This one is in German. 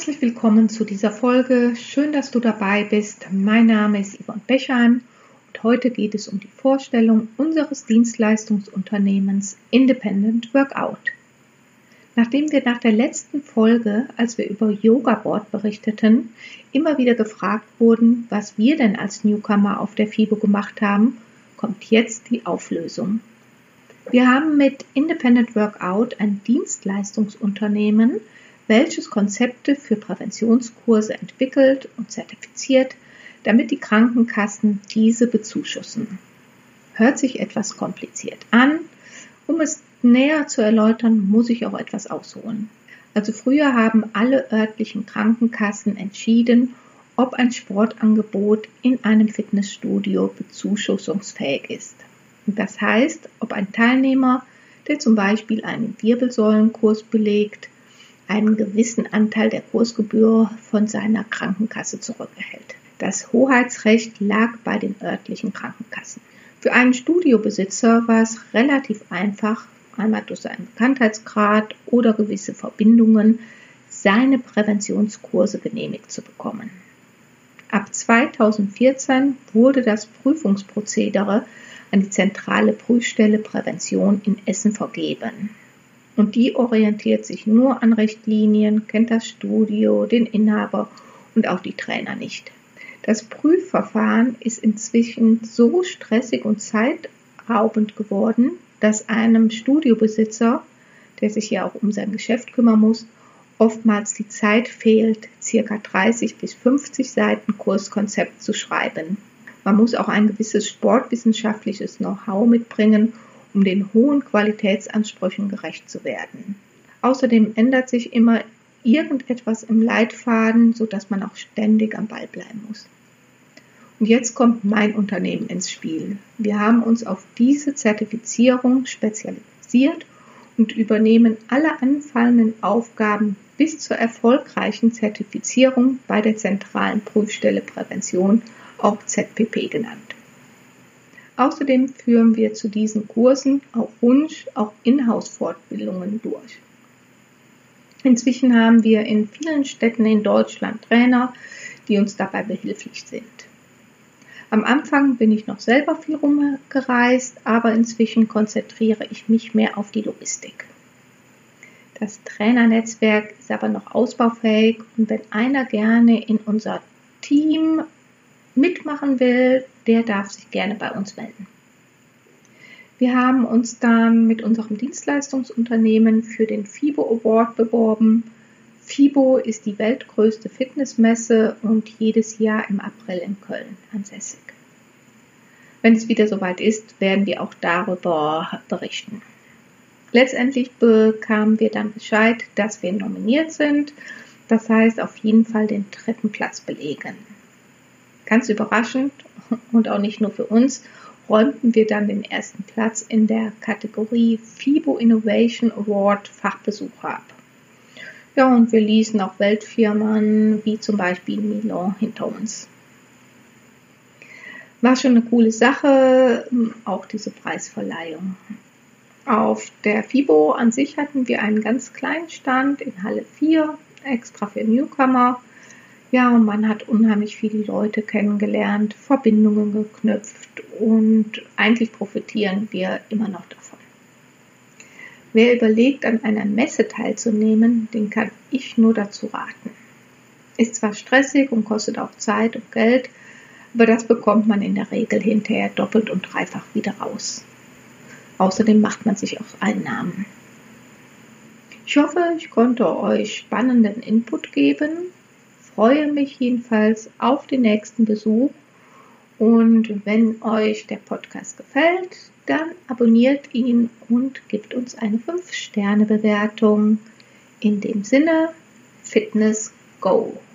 Herzlich willkommen zu dieser Folge. Schön, dass du dabei bist. Mein Name ist Yvonne Bechheim und heute geht es um die Vorstellung unseres Dienstleistungsunternehmens Independent Workout. Nachdem wir nach der letzten Folge, als wir über Yoga Board berichteten, immer wieder gefragt wurden, was wir denn als Newcomer auf der FIBO gemacht haben, kommt jetzt die Auflösung. Wir haben mit Independent Workout ein Dienstleistungsunternehmen, welches Konzepte für Präventionskurse entwickelt und zertifiziert, damit die Krankenkassen diese bezuschussen. Hört sich etwas kompliziert an. Um es näher zu erläutern, muss ich auch etwas ausholen. Also früher haben alle örtlichen Krankenkassen entschieden, ob ein Sportangebot in einem Fitnessstudio bezuschussungsfähig ist. Das heißt, ob ein Teilnehmer, der zum Beispiel einen Wirbelsäulenkurs belegt, einen gewissen Anteil der Kursgebühr von seiner Krankenkasse zurückerhält. Das Hoheitsrecht lag bei den örtlichen Krankenkassen. Für einen Studiobesitzer war es relativ einfach, einmal durch seinen Bekanntheitsgrad oder gewisse Verbindungen, seine Präventionskurse genehmigt zu bekommen. Ab 2014 wurde das Prüfungsprozedere an die zentrale Prüfstelle Prävention in Essen vergeben. Und die orientiert sich nur an Richtlinien, kennt das Studio, den Inhaber und auch die Trainer nicht. Das Prüfverfahren ist inzwischen so stressig und zeitraubend geworden, dass einem Studiobesitzer, der sich ja auch um sein Geschäft kümmern muss, oftmals die Zeit fehlt, ca. 30 bis 50 Seiten Kurskonzept zu schreiben. Man muss auch ein gewisses sportwissenschaftliches Know-how mitbringen, um den hohen Qualitätsansprüchen gerecht zu werden. Außerdem ändert sich immer irgendetwas im Leitfaden, sodass man auch ständig am Ball bleiben muss. Und jetzt kommt mein Unternehmen ins Spiel. Wir haben uns auf diese Zertifizierung spezialisiert und übernehmen alle anfallenden Aufgaben bis zur erfolgreichen Zertifizierung bei der zentralen Prüfstelle Prävention, auch ZPP genannt. Außerdem führen wir zu diesen Kursen auf Wunsch auch Inhouse-Fortbildungen durch. Inzwischen haben wir in vielen Städten in Deutschland Trainer, die uns dabei behilflich sind. Am Anfang bin ich noch selber viel rumgereist, aber inzwischen konzentriere ich mich mehr auf die Logistik. Das Trainernetzwerk ist aber noch ausbaufähig und wenn einer gerne in unser Team mitmachen will, der darf sich gerne bei uns melden. Wir haben uns dann mit unserem Dienstleistungsunternehmen für den FIBO Award beworben. FIBO ist die weltgrößte Fitnessmesse und jedes Jahr im April in Köln ansässig. Wenn es wieder soweit ist, werden wir auch darüber berichten. Letztendlich bekamen wir dann Bescheid, dass wir nominiert sind. Das heißt, auf jeden Fall den 3. Platz belegen. Ganz überraschend und auch nicht nur für uns, räumten wir dann den 1. Platz in der Kategorie FIBO Innovation Award Fachbesucher ab. Ja, und wir ließen auch Weltfirmen wie zum Beispiel Milan hinter uns. War schon eine coole Sache, auch diese Preisverleihung. Auf der FIBO an sich hatten wir einen ganz kleinen Stand in Halle 4, extra für Newcomer. Ja, und man hat unheimlich viele Leute kennengelernt, Verbindungen geknüpft und eigentlich profitieren wir immer noch davon. Wer überlegt, an einer Messe teilzunehmen, den kann ich nur dazu raten. Ist zwar stressig und kostet auch Zeit und Geld, aber das bekommt man in der Regel hinterher doppelt und dreifach wieder raus. Außerdem macht man sich auch Einnahmen. Ich hoffe, ich konnte euch spannenden Input geben. Freue mich jedenfalls auf den nächsten Besuch und wenn euch der Podcast gefällt, dann abonniert ihn und gebt uns eine 5-Sterne-Bewertung. In dem Sinne, Fitness Go!